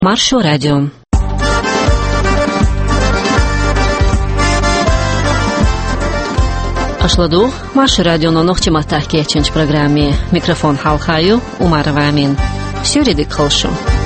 Маршо радио. Ашладу Маршо радио на ногти матахки яченч программе. Микрофон Халхаю Умарова Амин. Сюридик Халшу.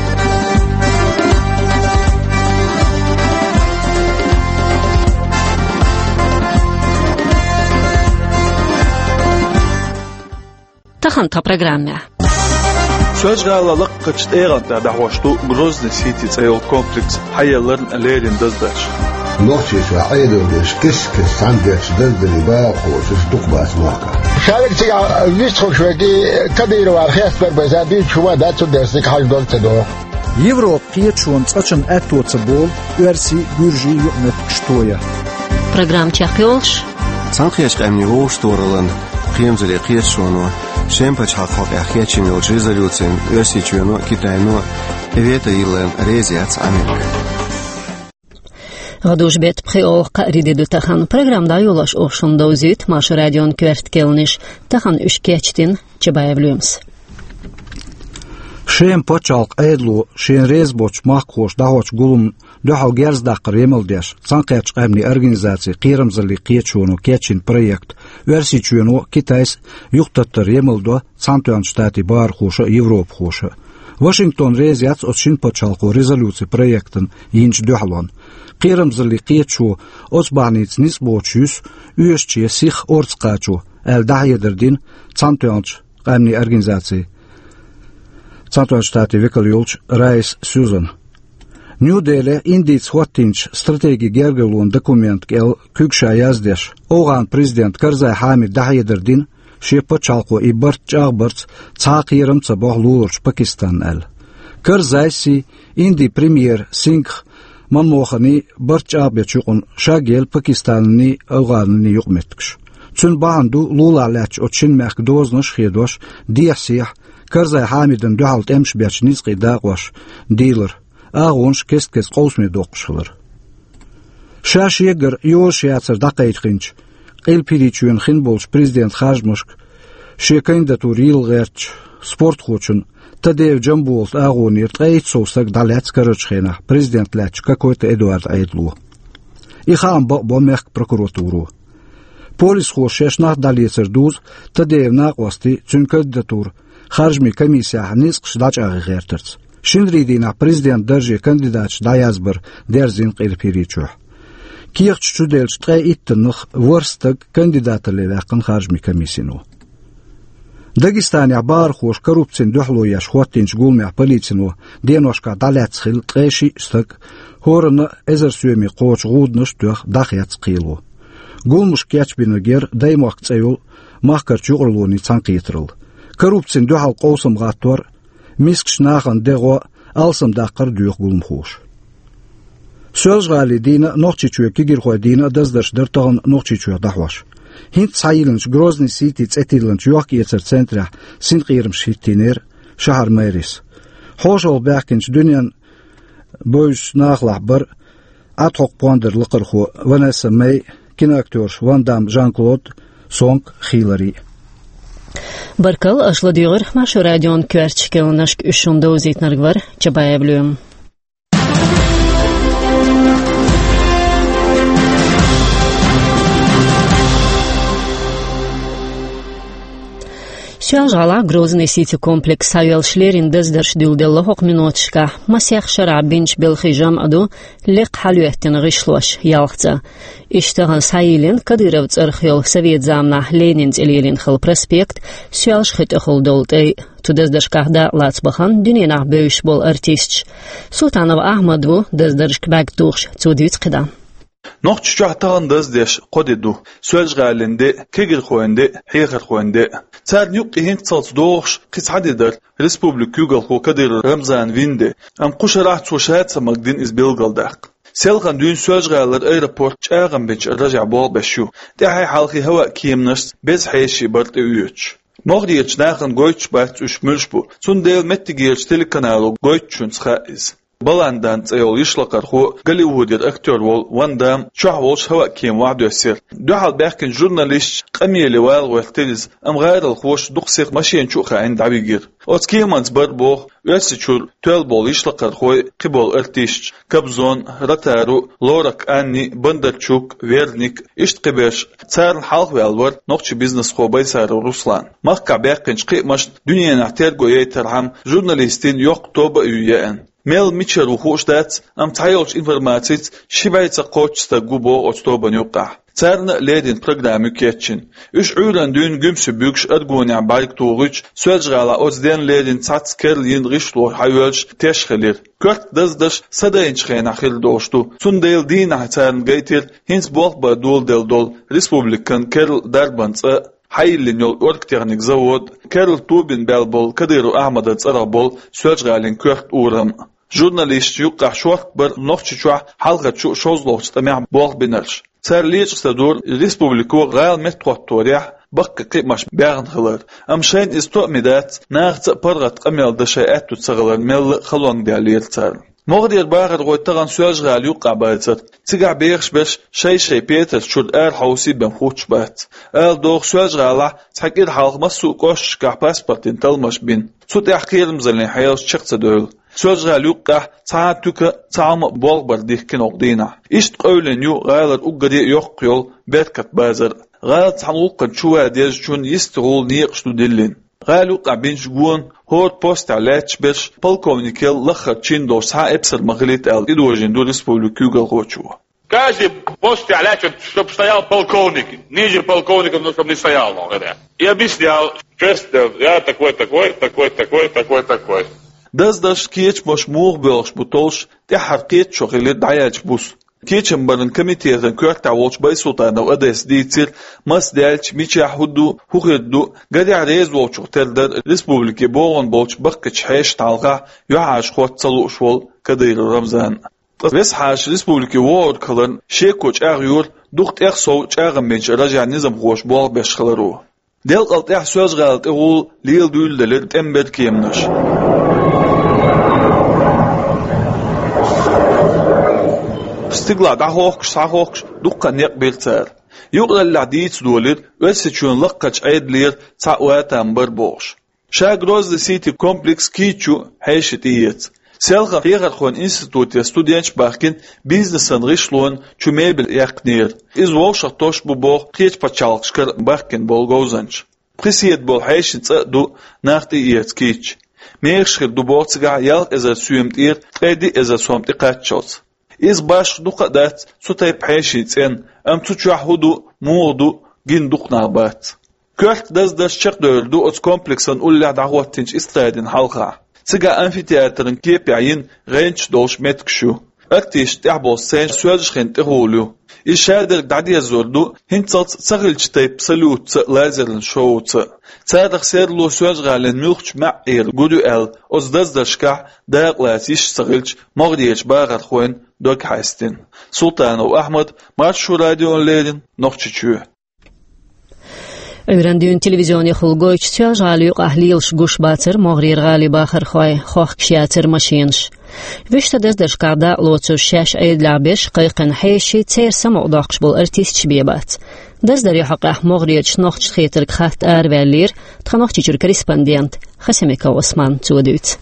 Таханта программе. Söjgalalık qıçt eğanda dağıştu Grozny City Trail Complex hayalların alerin dazdaş. Nohçi şu ayırılmış kis sandeç dazdırı bağış istukbas maka. Şarkıcı list hoşvaki kadir var xesber bezadi çuva da çu dersik hajdol tedo. Европа qiyachun tsachin atotsa bol versi gurji yuqmet qshtoya. Программ чахпёлш. Санхияш qamni voshtoralan qiyamzali qiyachunu Шемпач хахок ахячими резолюциям версичуено Китайно вето илен резиац Америк. Гадуш бет пхиол qaриде ду тахан программда юлаш ошунда үзит Маршо радион кверткелниш тахан үшкечтин чебаевлюмс. Шемпачалк эдлу шен резбоч махкош дахоч гулум дахо герздак ремелдеш санкач qamni организации qiyramzali qiyachunu keчин проект версичуено Китайс юхтатта ремелдо Цантуан штати бар хоша Европ хоша. Вашингтон резиац отшин пачалко резолюции проектен инч дохлон. Qiyramzali qiyachу осбаниц нисбочус үйшче сих орцкачу эл дахедердин Цантуан qamni организации Цантуан штати векал юлч Райс Сюзан. Нью-Дели индиц хваттинч стратегии гергелун документ гел күкша яздеш. Оған президент Карзай Хамид дахедердин шепа чалко и барт чагбарт цаақирымца бағлулурч Пакистан әл. Карзай си инди премьер Сингх манмохани барт чагбечуқун шагел Пакистанни ауғанни юқметкш. Цун бағанду лула ләч отшин мәк дознаш хедош диасих Карзай Хамидын дұхалт әмш бәч низқи дағваш дилер. Ағонш кест қоусме доқшылыр. Шаш егір йош яцыр дақайдқинч. Қил пиричуен хин болш президент хажмышк. Ше кандидатур илғерч спорт хочын. Тадев джамболт ағонер тғайт соусак даляц карычхена. Президент ләч какой-то Эдуард Айдлу. Ихам бомех прокуратуру. Полис хош шешнах далецер дуз. Тадев нақвасти цүн кандидатур. Харжми комиссия низқ шдач ағығертірц. Шинридина президент държи кандидатч даязбыр дерзин қилпиричух. Киғч чуделч тғай иттініх варстық кандидатылы вәқін харжми комиссину. Дагестания бар хош коррупцин дұхлуяш хуаттинч гулмя полицину деношка даляцхил тғайши стық хорыны әзір сөйми қоч ғудныш дұх дақяц қилу. Гулмыш кячбинігер даймақ цайыл маққар чуғырлуыны цанқиетіріл. Коррупцин дұхал қоусым ғаттуар мискш нахан дего алсам даққар дүйіқ гулым хош. Сөз ғали дина ноқчичуя кигир хой дина даздарш дыртағын ноқчичуя дақваш. Хинт сайылынш Грозный Сити цетилынш юақ ецер центря синқирымш хиттинер шахар мэрис. Хош ол бәкінш дүниян бөйш нақлақ бір атқоқ пуандыр лықырху Ванесса Мэй киноактерш Ван Дам Жан-Клод Сонг Хилари. Баркал ашладыгыр Маршо радион кверчкелнашк үшунда үзитнаргвар чабаевлюм. Сюажала Грозный Сити комплекс савел шлерин дыздырш дюлделла хоқ минутшка масях шара бинч белхижам аду леқ халюэттен ғишлуаш ялғца. Иштағын сайилин Кадыров цархел Совет замна Ленин зелелин хыл проспект сюаж хыт ұқыл долтай. Тудаздыршкахда лацбахан дүненақ бөйш бол артистч. Султанов Ахмадву даздыршк бәк туғш цудвиц қида. Noqç çahtağın dazdeş qodidu söz galinde kegir xoende heyxer xoende tsar yuq hin tsals doğş qisadidir respublik yugal xo kadir Ramzan vinde am qusharah çoshat samagdin izbilgaldaq selgan dün söz galar aeroport çağam beç raja bol beshu dahay halqi hava kiyimnas bez hayshi bart üyüç Mogdiyeç naxın goyç baht üç mülşbu sun del mettigiyel telekanalı goyçun xaiz بلاندان تسيول يشلقر خو غوليوودير اكتور وول وان دام شحولش هوا كيم وعد يسير دوحال باكن جورناليست قميلي وال ويختلز ام غير الخوش دقسيق ماشين شوخا عند عبيجير اوتكيمانز بربوخ يسيتشور تويل بول يشلقر خو قبول ارتيش كبزون رتارو لورك اني بندرچوك ويرنيك اشتقبش تسار الحلق والور نوقش بيزنس خو بيسار روسلان مخكا باكن شقيمش دنيا نعترقو يترهم جورناليستين يوق توبا يويان ميل ميتشر وخوشتات ام تايلش انفورماتيت شبايتا قوتشتا غوبو اوتوبا نيوقع تارنا ليدين برنامج كيتشن اش عوران دون گمس بوكش ارغونيا بايك توغش سوجغالا اوزدين ليدين تاتس كيرلين ريشلو حيولش تشخلير كورت دزدش صداين شخين اخير دوشتو سونديل دين هتارن جيتر هينس بوخ بدول دل ريسبوبليكان كيرل داربانس حيلين يول اوركتيرنيك زود كيرل توبين بالبول كديرو احمد تصربول سوجغالين كورت اورم جورناليست يوقع شوق بر نوخشوا حلقه شوزلوخ تمام بوخ بنرش سرليج استدور ريسبوبليكو غال متقطوريح بق قيمش بيغن خلر امشين استؤمدات ناغت برغت قميل دشايات تسغلر مل خلون ديالير تار مغدير باغر غوتغان سواج غال يوقع بايتر تيغع بيغش باش شي بيتر شود حوسي بنخوش بات دوغ سواج غالا تحقير حلق مسو قوش كح باسبورتين تلمش بين سوت احقير مزلين حيوش شخص دول سواج غال يوقع تعاتوك تعام بولبر ديكين اقدينا اشت قولن يو غالر اقدي يوقيول بيتكت بازر غال تعلوقا شوى ديج شون يستغول نيقشتو دلين غال يوقع بينش قوان هور بوست علاتش باش بالكومنيكيل لخر تشين دور ساعة ابسر مغليت ال идожин до республику Галгочева. Каждый пост علاتش чтоб стоял полковник, ниже полковника, но чтоб не стоял, ну, говоря. И объяснял, честно, я такой. داش كيتش مش موغ بيلش بطولش تحرقيت شغلت دعياج بوس كيتشن برن كميتيرن كورتا وولش بايسوطانا وادس ديتير ماس دالش ميتشا حدو هوغدو غادي عريز وولش تردر ريسبوبليكي بوغن بولش بقتش حيش تعلقا يعاش خوات صلو شوال كدير رمزان بس حاش ريسبوبليكي وورد كلن شيكوش اغيور دوخت اخسو اغمج رجع نظام خوش بوغ بيش خلرو ديل قلت احسوز غالت اغول ليل دول دلر تنبر كيمنش استقلا دعوكش ساهوكش دقا نقبل تار يقل العديد دولر وسيتشون لقاش عيدلير تعواتان بربوش شاق روز سيتي كومبلكس كيتشو حيشتيت سيلغا فيغر خون انستيتوت ستوديانش باكين بيزنسن ريشلون چو ميبل يقنير از ووش توش ببوغ قيتش بچالقشكر باكين بولغوزنش بريسيت بول حيشن تقدو ناختي ايت كيتش ميغشخر دوبوغتسغا يالق ازا سويمتير قيدي ازا سومتي قاتشوت إز باش دقدات سوتاي بحيشيتين أم تشوحودو مودو جين دقنا بات كورت داش شق دردو أت كومبلكسن أولي دعواتينش إسترادين حلقة سيجا أنفيتياترن كيبيعين غينش دوش متكشو أكتيش تعبو سين سواجش خين تغولو إشادر دعدي زوردو هنتات تغلش تايب سلوت لازرن شوت تادر سيرلو سواج غالن ملخش معير قدو أل أز داشكا داق لاتيش تغلش مغديش باغر خوين دوك حاستين سلطان وأحمد مارشو راديو ليدن نوخشيشو أورانديون تلفزيوني خلقوش تياج غاليوق أهليلش قوش باتر مغرير غالي باخر خواي خوخ كشياتر ماشينش ويشتا داش قاعدة لوتو شاش أيد لعبش قيقن حيشي تير سمع داقش بول أرتيست شبيبات دار يحقق مغريرش نوخش خيتر خات أربالير تخنوخش تيجر كريسبانديانت خسميكا واسمان تودوت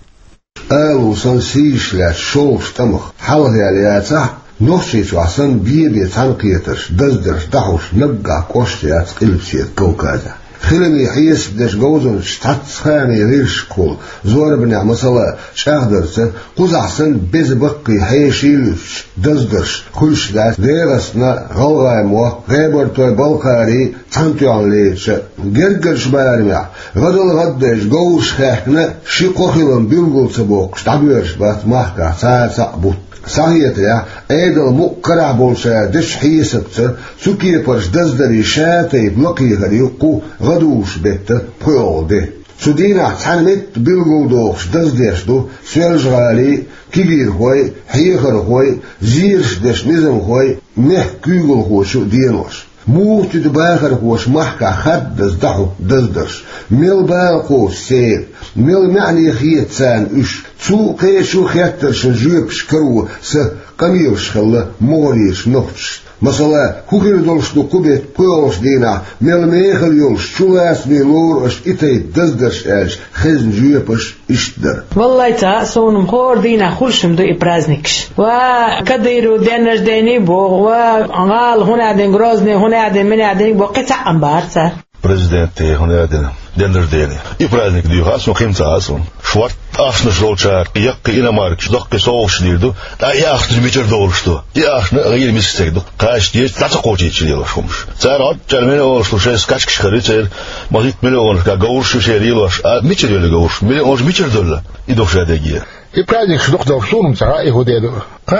وصنسيش لا شوش تمخ حوض علياته نوشيش وحسن بيبي تنقيتش دزدرش دحوش نقع كوشتيات قلبسيت كوكازا خلمي حيس بدش جوزن شتات خاني ريش كول زور بنع مثلا شاهدرت قوز أحسن بيز بقي حيشيلش دزدرش خلش داس ديرسنا غلغاي مو غيبر توي بالقاري تنتو عن ليش جرجرش بارمع غدل غدش جوش خاحنا شي قخيلن بيلغل سبوق شتعبيرش بات محكا ساعة بوت صحيح يا أيضا مقرع بولشا دش حيسبت سكي برش دزدري شاتي بلقي غريقو غدوش بيت بقول ده سودينا حنمت بالغودوش دزدرش دو سيلج غالي كبير هوي حيخر هوي زيرش دش نظم هوي نه كيغل هو شو دينوش موت دباخر هوش محكا خد دزدحو دزدرش ميل باقو سير ميل معني خيت سان اش سو قيشو خياتر شنجيبش كرو س قميوش خلا موريش نوتش مثلا كوكير دولش دو كوبيت بولش دينا ميلميخل يولش شولاس ميلور اش ايتي دزدرش اش خزن جيبش اشتر والله تا سونم خور دينا خلشم دو ابرازنكش وكديرو دينش ديني بو وغال هنا دين غروزني هنا دين من دين بو قطع انبارتا президент هنا دين دندر ديني ابرازنك ديو هاسو خيمتا هاسو شوارت اشنا жолчар як иномарк шдок соуш дирду да яхт мичер долшту яхна гыйр мистек каш дир тата кочичило шумш царат термин олшту шес качк шхарицер мазит миллион ка гауршу шерилош а мичер еле гаурш миллион мичер долла и дошадеги И праздник шдок довсунум цара и ходеду.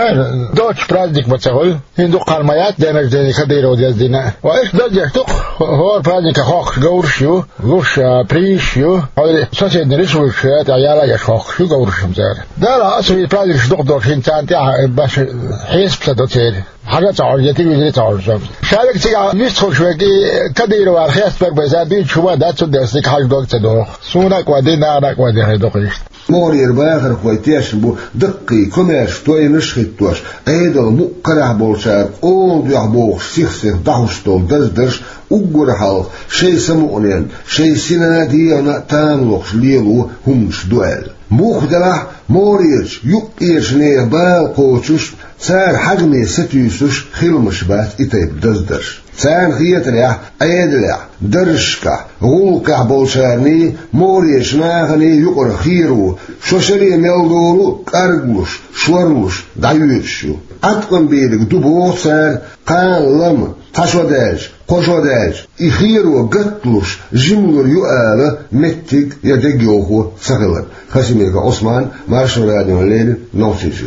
Доч праздник мацагой, инду кармаят денег денег хадиро дездина. Ваиш дадя тук хор праздника хох гауршу, гуш прищу, а соседний решил, а я лагаш хох гауршум цар. Да, асви праздник шдок довсин цанти баш хесп садотер. حاجة تعرضتي وزي تعرض. شارك تيجا نسخ شوية كديرو على خياس بق بزابي شو ده تصدق حاجة دوك تدور. سونك ودينا ناك ودينا دوكيش. مورير باخر كويتيش بو دقي كماش توي نشخيتوش ايدل مقرع بولشار اول يحبوخ سيخ داوشتول درش uggurhal شي سمونين شي سينادينا تاملوخ ليلو همش دوال مخدرح موريرش يقيرشني بالقوتش سار حجمي ستيوسش خيلمش بات إتيب دزدرش سار خيتريح أيدلع درشكا غولكا بولشارني موريش ناغني يقر خيرو شوشري ملدورو كارغلوش شورلوش دايوشو أتقن بيدك دبوغ سار قان لم تشوداج قشوداج إخيرو قتلوش جملور يؤال متك يدقيوخو سغلر خسيميك عثمان مارشو راديو الليل نوتيجو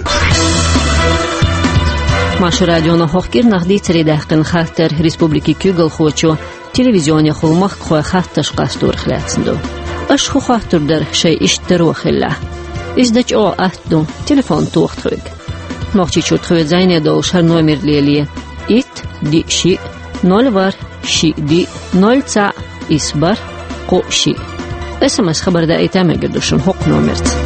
ماش راديونا حقیر نهدی تری دقیقن خاطر ریسپوبلیکی کیگل خوچو تلویزیونی خلمخ خو خاطش قاستور خلاتندو اش خو خاطر در شی اشترو خلا ازدچ او اتدو تلفن توخت خوگ نوچی چوت خو زاینه دو شر نومر لیلیه ایت دی شی 0 var شی دی 0 تا اسبر قو شی اسمس خبر دا ایتامه گردوشن حق نومرت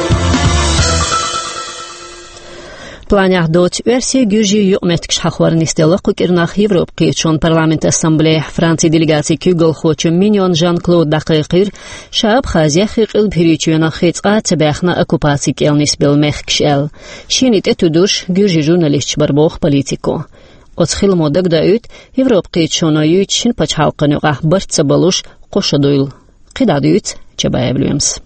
Планях дот версия гюжи юметкш хахварнистела кукирнах Европ кичон парламент ассамблея Франции делегации кюгл хочем миньон Жан-Клод дақиқир шаб хазия хиқил перичуена хицqa цебахна оккупации келнис белмехкшел шинит этудуш гюжи журналист барбох политико отхил модак даут Европ кичона ючин пачхалқануға барцабалуш қошадуйл қидадуют чабаевлюемс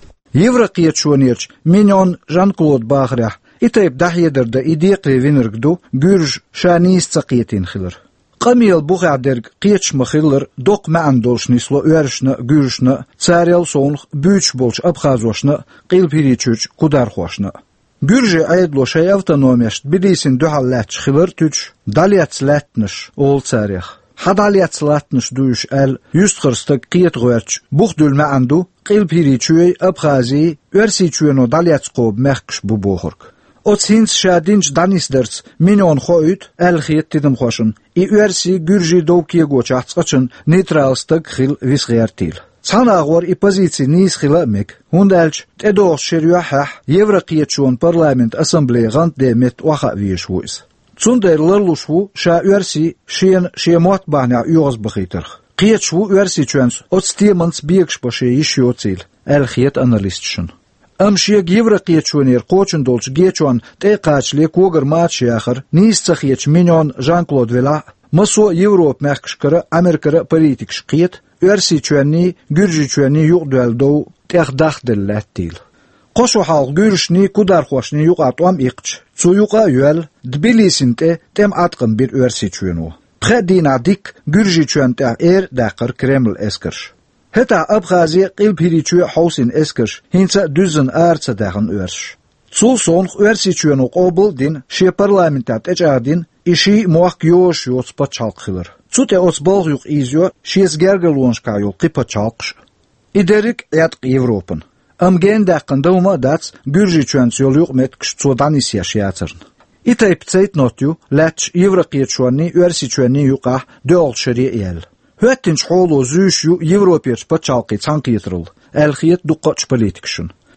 Еврокичонерч миньон Жан-Клод бахрях إتيب دحيدر دا إديق وينرقدو جورج شانيس تقيتين خلر قميل بوغع درق قيتش مخلر دوق ما عندولش نسلو ويرشنا جورشنا تساريل صونخ بيوش بولش أبخازوشنا قيل بيريتشوش قدار خوشنا جورجي عيدلو شي أوتونوميشت بديسين دوحال لاتش خلر توش داليات لاتنش أول تاريخ حداليات لاتنش دوش أل يستخرستك قيت غويرش بوغ دول ما عندو قيل بيريتشوي أبخازي ويرسيتشوينو داليات قوب مخكش ببوخرك Otsins شادينج دانيسدرس مينون خويت الخيت تدم خوشن إيرسي جورجي دوكي غوچاتسقچن نيترالستك خيل ويسغيرتيل صناغور إبوزيتسي نيس خيلامك هوندالش تدوغ شريوحح يفرقيتشون بارلمنت أسمبلي غانت ديمت وخا ويشويس تسوندير لرلوشو شا إيرسي شين موت بانيا يوغز بخيترخ قيتشو إيرسي چونس أتستيمنس بيكش باشي يشيوتيل الخيت أناليستشن أمشيك يفرقيتشونير قوچن دولش جيچون تيقاچ ليكوغر ماتش آخر نيستخيتش مينيون جان-Клод ولا مسو يوروب مخكشكرة أمريكرة بوليتيكش قيت ارسي چوني گرجي چوني يوق دوالدو تيخ داخدل لاتيل قوشو حالق گرشني كودار خوشني يوقاتوام إيقش سو يوقا يوال دبليسنتي تيم أتقن بير ارسي چونو بخدينا ديك گرجي چون تا داقر كريمل اسكرش هتا أبخازي قيل بيريچو حوسين اسكرش هينسا دوزن آرتسا داخن ارش سو صونخ ارسي چونو قوبل دين شي پارلامنتات اجادين إشي موخ يوش يوز بچالق خلر سوتي اوز بالغ يوق إيزيو شيز گرگلونش كايو قيبا چالقش إدريك ياتق يوروبن أمجين داقن دوما داتس گرجي چونس يول يوق متكش تودانيس ياشياترن إتاي بتسيت نوتيو لاتش يفرقية چوني ارسي چوني يوقا دول شريئيال هاتنش حولو زوشيو يوروبيرش بچالقي تانقيترل الخيط دقاش بوليتكشن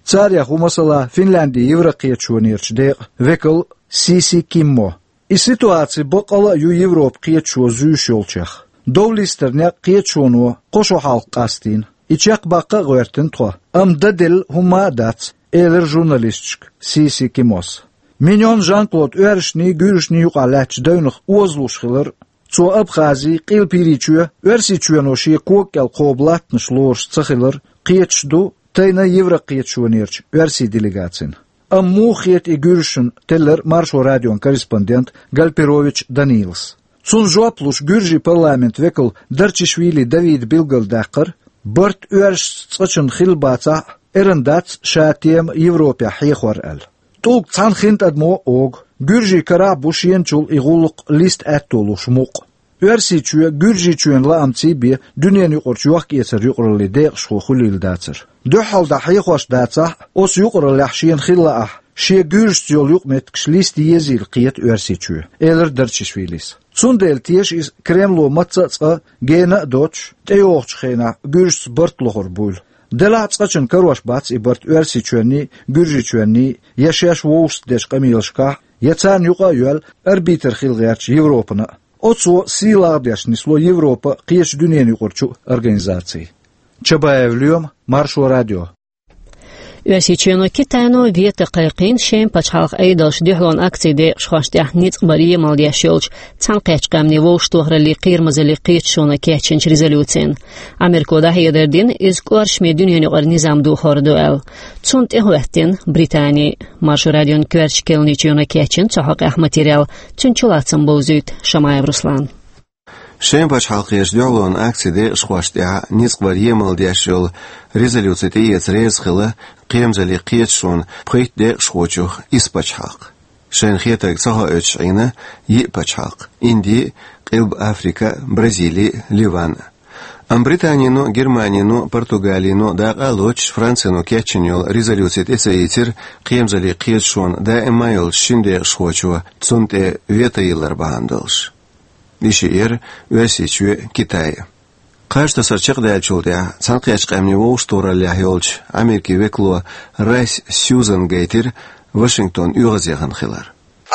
Царях умасала Финляндии Еврокиечуанирч дег векл Сиси Киммо. И ситуации бокала ю Европ киечу зюшолчах. Довлистерня киечуну кошу халк кастин. И чак бака гвертен тва. Дадил хума дац элер журналистчик Сиси Кимос. Миньон Жан-Клод Уэршни гюршни юқалач дөйнөх уозлушхилер цо Абхазии қилпиричуя Уэрсичуяноши кокел қоблатныш лорш цахилер қиечду тайна Еврокиечуанирч Уэрси делегацин. Мухиет и гюршин теллер Маршо радион корреспондент Гальперович Данилс. Цун жоплуш гюржи парламент векл Дарчишвили Давид Билгалдакар Барт Уэрш цачын хилбаца эрендац шатием Европе хейхвар эл. Толк цанхинт адмо ог, гюржи кара бушиенчул игулук лист аттолуш мук. Уэрсичуя гюржи чуен лаамци би дюнен юқор чуах кесер юқорли дег шхухулил дацер. Духалда хейхваш даца, ос юқор лахшиен хиллаах, шие гюрж йол юқметкш лист езил қиет уэрсичуя. Элер Дарчишвилис. Цундел тиеш из Кремло матцаца гена доч, теохчхена гюрж бартлохор буль. Делацкачен карваш бац и барт уэрсичуани, гюржичуани, яшеш воуст деш камилшка, яцан юqa юэл арбитр хилгерч Европана. Оцо силардеш несло Европа қиеш дюнен юқорчу организации. Чабаевлюм, Маршо радио. Уэсичуэно Китайно вета қайқин шем пачхалқ айдалш дюхлон акции де шхаштях ниц барие малдяшолч цанқеч камни воуштуахрали қирмазали қиетшона кеченч резолюцин. Америкода хейдердин из куаршме дюньяни қар низам духор дуэл. Цунт эхуэттин Британия Маршо радион кверч келничуна кечен цахақ эх материал цунчулацам боузуит Шамаев Руслан. Шем пачхалқеш дюхлон акции де шхаштях ниц барие малдяшол резолюции теец резхила قيمزلي قيتشون بخيت ديق شوچوخ إس بچحاق شين خيتك صها اتشعينة يي بچحاق إندي قلب أفريقيا برازيلي ليوان بريطانينو جرمانينو برتغالينو داق ألوش فرانسينو كيتشنيول ريزوليوسيت إسايتر قيمزلي قيتشون دائما يول شين ديق شوچو تسونت ويتا يلر باندلش إشير واسيچو كيتاي Каждый сарчак дальчулдя, цанкяч камневого штора ляхиолч, Америки векло Райс Сьюзен Гейтер, Вашингтон югазяхан хилар.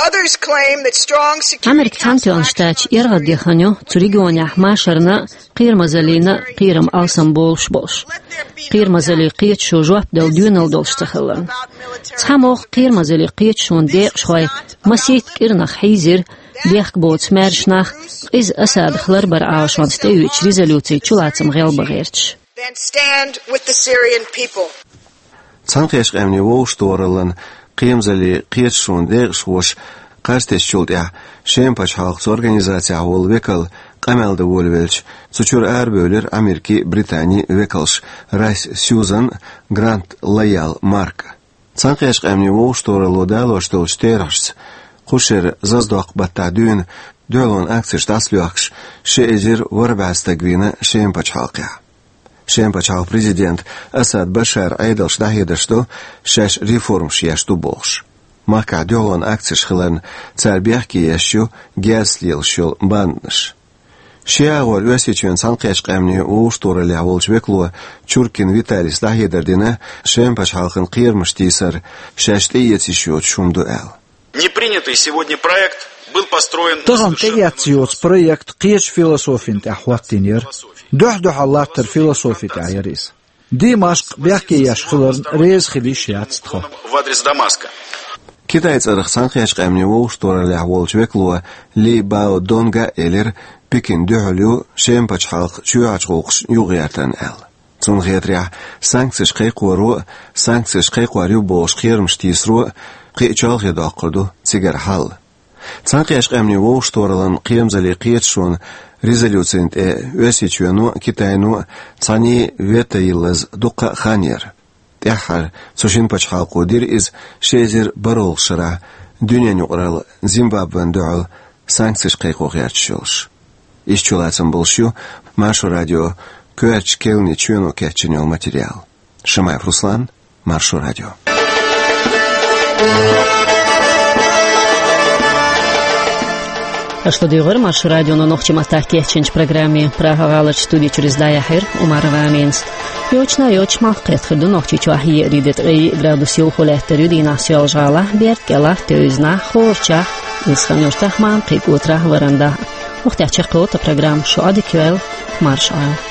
Америк цантион штач иргаддиханю цуригионях машарна қирмазалина қирам алсам болш бош. Қирмазали қиет шу жуап дал дюнал долштахилан. Цхамох қирмазали қиет шун деқ шхой масит кирнах хизир Бех боц мершнах из асад хлар бар аушвант теюч резолюции чулацам гелбагерч. Цанкяш камни воуштуаралан қиемзали қиетшун дег швош қастеш чулдя шем пачхалқс организация вол векал қамелді волвелч цучур әрбөлер Америки Британия векалш Райс Сьюзан Грант Лоял Марка. Цанкяш камни воуштуарало далош долч терашс خشر زازداق بتعدون دولون أكثر تاسلوخش شئجر وربعستقبينة شين بچحاقيا. شين بچحاق بريزيدنت أسد بشار عيدلش دهيدشتو شاش ريفورم شياشتو بوخش. ماكا دولون أكثر خلان تربيحكي يشو جاسليل شول باندش. شياغول واسيچون سانقيش قامني وشطور اللي عولج بكلو چوركين ويتاليس دهيدردينة شين بچحاقن قيرمش تيسر شاشتيتي شوت شومدو آل. Непринятый сегодня проект был построен... Тоган тегиациос проект قيش فيلسوفين تحواتينير دوح اللاتر فيلسوفي تعيريس دمشق بيحكي يشخلرن ريز خليش ياتستخو в адрес Дамаска. Китайц арахсан хяш камни воуштора ляволч веклуа ли бао донга элер Пекин дюхлю шем пачхалq чуачгоқш югиартан эл. Цун хетря санкциш қиқуарю бош қирмштисру قيتشال يداقردو تيجر حل. تانقيش قامني ووشتورلن قيمزلي قيتشون ريزوليوسينت واسيچونو كيتاينو تاني ويتا يلز دوقا خانير. تحر سوشين پچحالقو دير إز شيزر برول شرع دنيا نقرال زيمبابوان دعال سانكسيش قيقو غيرتشولش. إشچولاتن بولشيو Маршо радио كوارچ كيلني چونو كيتشنيول материал. Шамаев Руслан, Маршо радио. А что дюгер марш радио на ногти матаки чинч программе Прага студии через Даяхир Умарова Минс. Йочна йоч малкет хырды ногти чуахи ридет градусил холеттер юдина сёлжала беркела тözna хорча исханёштах ман кик утра варанда. Ухтяча клота программ шо адикюэл маршал.